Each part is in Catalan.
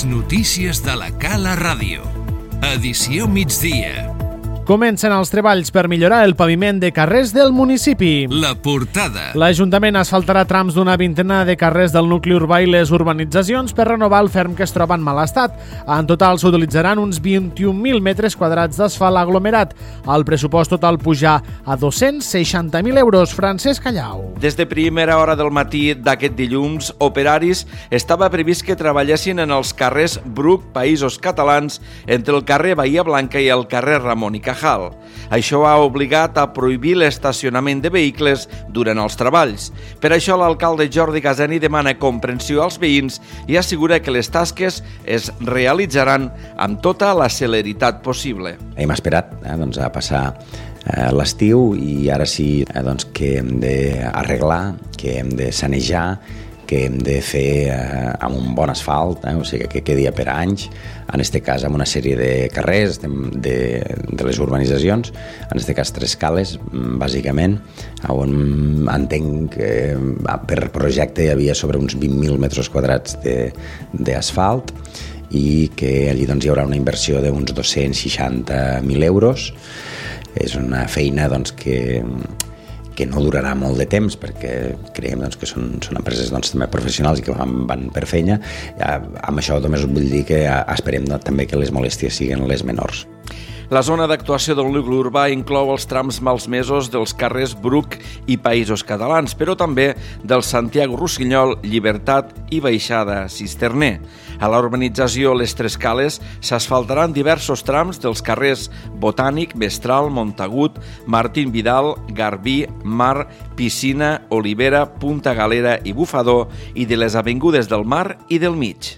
Les notícies de la Cala Ràdio. Edició migdia. Comencen els treballs per millorar el paviment de carrers del municipi. La portada. L'Ajuntament asfaltarà trams d'una vintena de carrers del nucli urbà i les urbanitzacions per renovar el ferm que es troba en mal estat. En total s'utilitzaran uns 21.000 metres quadrats d'asfalt aglomerat. El pressupost total puja a 260.000 euros. Francesc Callau. Des de primera hora del matí d'aquest dilluns, operaris estava previst que treballessin en els carrers Bruc, Països Catalans, entre el carrer Bahia Blanca i el carrer Ramon i Cajal. Això ha obligat a prohibir l'estacionament de vehicles durant els treballs. Per això l'alcalde Jordi Caseni demana comprensió als veïns i assegura que les tasques es realitzaran amb tota la celeritat possible. Hem esperat a passar l'estiu i ara sí que hem d'arreglar, que hem de sanejar, que hem de fer amb un bon asfalt, o sigui que quedi per anys, en aquest cas amb una sèrie de carrers de les urbanitzacions, en aquest cas 3 cales, bàsicament, on entenc que per projecte hi havia sobre uns 20.000 metres quadrats d'asfalt i que allí hi haurà una inversió d'uns 260.000 euros. És una feina que no durarà molt de temps perquè creiem que són empreses també professionals i que van per feina. Amb això només vull dir que esperem també que les molèsties siguin les menors. La zona d'actuació del nucli urbà inclou els trams malmesos dels carrers Bruc i Països Catalans, però també del Santiago Rossinyol, Llibertat i Baixada Cisterner. A la urbanització Les Tres Cales s'asfaltaran diversos trams dels carrers Botànic, Mestral, Montagut, Martín Vidal, Garbí, Mar, Piscina, Olivera, Punta Galera i Bufador i de les avingudes del Mar i del Mig.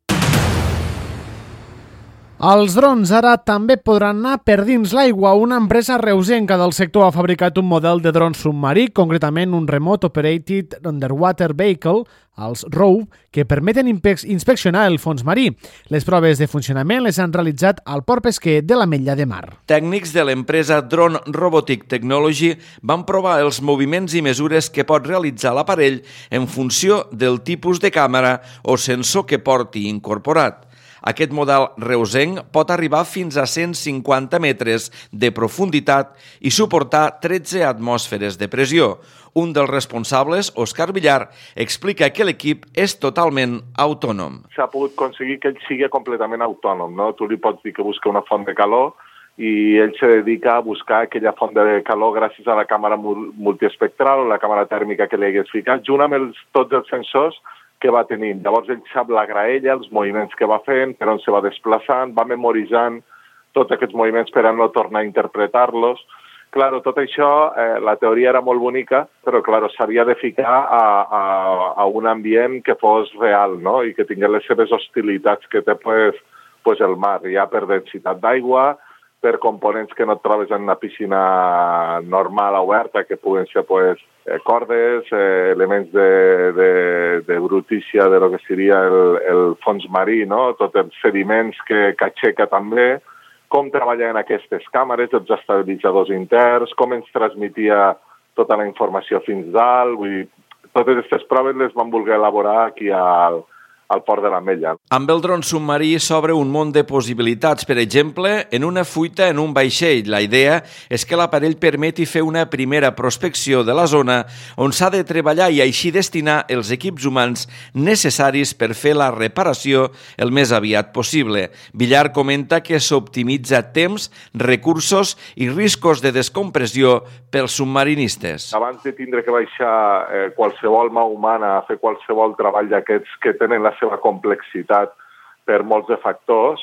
Els drons ara també podran anar per dins l'aigua. Una empresa reusenca del sector ha fabricat un model de dron submarí, concretament un Remote Operated Underwater Vehicle, els ROV, que permeten inspeccionar el fons marí. Les proves de funcionament les han realitzat al port pesquer de l'Ametlla de Mar. Tècnics de l'empresa Drone Robotic Technology van provar els moviments i mesures que pot realitzar l'aparell en funció del tipus de càmera o sensor que porti incorporat. Aquest model reusenc pot arribar fins a 150 metres de profunditat i suportar 13 atmosferes de pressió. Un dels responsables, Òscar Villar, explica que l'equip és totalment autònom. S'ha pogut aconseguir que ell sigui completament autònom, no? Tu li pots dir que busca una font de calor i ell se dedica a buscar aquella font de calor gràcies a la càmera multiespectral o la càmera tèrmica que li hagués ficat, junt amb tots els sensors que va tenint. Llavors ell sap la graella, els moviments que va fent, per on se va desplaçant, va memoritzant tots aquests moviments per a no tornar a interpretar-los. Claro, tot això, la teoria era molt bonica, però claro, s'havia de ficar a un ambient que fos real, no? I que tingués les seves hostilitats que té pues, el mar, ja per densitat d'aigua, per components que no et trobes en una piscina normal oberta, que puguen ser pues, cordes, elements de brutícia de lo que seria el fons marí, no? Tots els sediments que aixeca també, com treballar en aquestes càmeres, els estabilitzadors interns, com ens transmetia tota la informació fins dalt. Vull dir, totes aquestes proves les vam voler elaborar aquí al port de l'Ametlla. Amb el dron submarí s'obre un món de possibilitats. Per exemple, en una fuita en un vaixell. La idea és que l'aparell permeti fer una primera prospecció de la zona on s'ha de treballar i així destinar els equips humans necessaris per fer la reparació el més aviat possible. Villar comenta que s'optimitza temps, recursos i riscos de descompressió pels submarinistes. Abans de tindre que baixar qualsevol mà humana a fer qualsevol treball d'aquests que tenen la seva complexitat per molts de factors,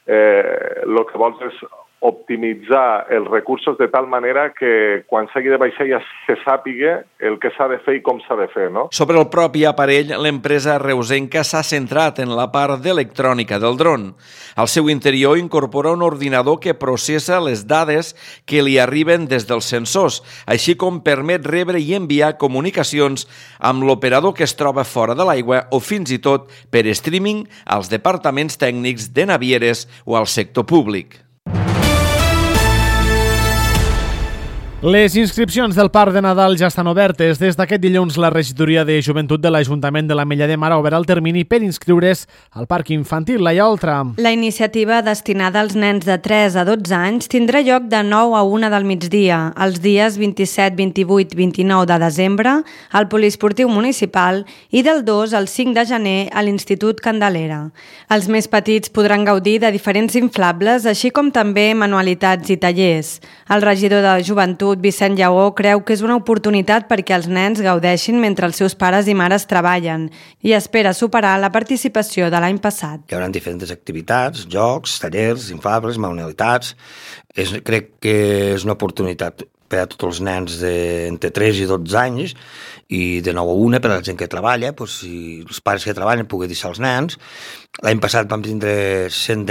el que vols és optimitzar els recursos de tal manera que quan s'hagi de baixar ja se sàpiga el que s'ha de fer i com s'ha de fer, no? Sobre el propi aparell, l'empresa reusenca s'ha centrat en la part d'electrònica del dron. Al seu interior incorpora un ordinador que processa les dades que li arriben des dels sensors, així com permet rebre i enviar comunicacions amb l'operador que es troba fora de l'aigua o fins i tot per streaming als departaments tècnics de navieres o al sector públic. Les inscripcions del Parc de Nadal ja estan obertes. Des d'aquest dilluns, la regidoria de Joventut de l'Ajuntament de l'Ametlla de Mar ha obert el termini per inscriure's al Parc Infantil Laia Oltra. La iniciativa destinada als nens de 3 a 12 anys tindrà lloc de 9 a 1 del migdia, els dies 27, 28 i 29 de desembre al Poliesportiu Municipal i del 2 al 5 de gener a l'Institut Candelera. Els més petits podran gaudir de diferents inflables, així com també manualitats i tallers. El regidor de Joventut, Vicent Lleó, creu que és una oportunitat perquè els nens gaudeixin mentre els seus pares i mares treballen i espera superar la participació de l'any passat. Hi haurà diferents activitats, jocs, tallers, inflables, manualitats. Crec que és una oportunitat per a tots els nens entre 3 i 12 anys i de 9 a 1 per a la gent que treballa, si els pares que treballen poden deixar els nens. L'any passat vam tindre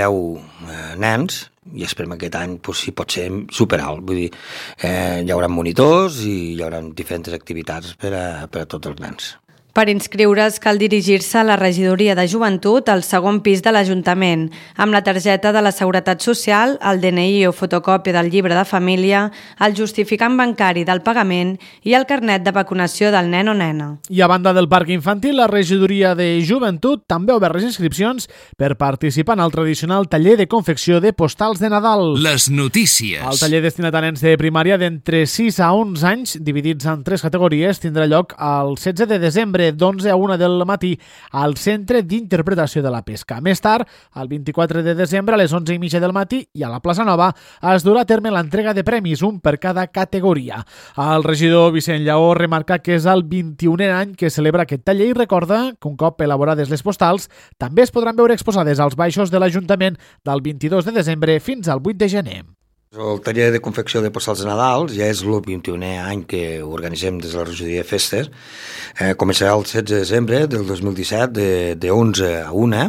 110 nens i esperem aquest any, si pot ser, superar-lo. Vull dir, hi haurà monitors i hi haurà diferents activitats per a tots els nens. Per inscriure's cal dirigir-se a la regidoria de Joventut al segon pis de l'Ajuntament, amb la targeta de la Seguretat Social, el DNI o fotocòpia del llibre de família, el justificant bancari del pagament i el carnet de vacunació del nen o nena. I a banda del Parc Infantil, la regidoria de Joventut també ha obert les inscripcions per participar en el tradicional taller de confecció de postals de Nadal. Les notícies. El taller destinat a nens de primària d'entre 6 a 11 anys, dividits en 3 categories, tindrà lloc el 16 de desembre d'11 a 1 del matí al Centre d'Interpretació de la Pesca. Més tard, el 24 de desembre a les 11:30 del matí i a la Plaça Nova es durà a terme l'entrega de premis, un per cada categoria. El regidor Vicent Lleó remarca que és el 21è any que celebra aquest taller i recorda que un cop elaborades les postals també es podran veure exposades als baixos de l'Ajuntament del 22 de desembre fins al 8 de gener. El taller de confecció de postals de Nadal ja és el 21è any que organitzem des de la regidoria de festes. Començarà el 16 de desembre del 2017 de 11 a 1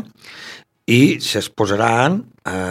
i s'exposaran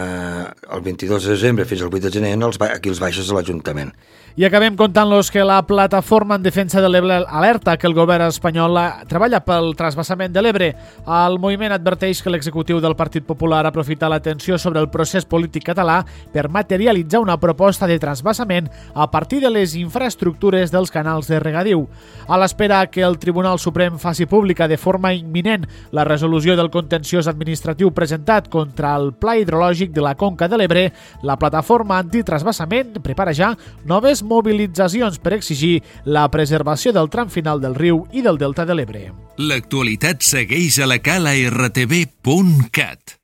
el 22 de desembre fins al 8 de gener aquí als baixos de l'Ajuntament. I acabem contant-los que la plataforma en defensa de l'Ebre alerta que el govern espanyol treballa pel transvasament de l'Ebre. El moviment adverteix que l'executiu del Partit Popular aprofita l'atenció sobre el procés polític català per materialitzar una proposta de transvasament a partir de les infraestructures dels canals de regadiu. A l'espera que el Tribunal Suprem faci pública de forma imminent la resolució del contenciós administratiu presentat contra el Pla Hidrològic de la Conca de l'Ebre, la plataforma antitransvasament prepara ja noves mobilitzacions per exigir la preservació del tram final del riu i del delta de l'Ebre. L'actualitat segueix a la cala rtv.cat.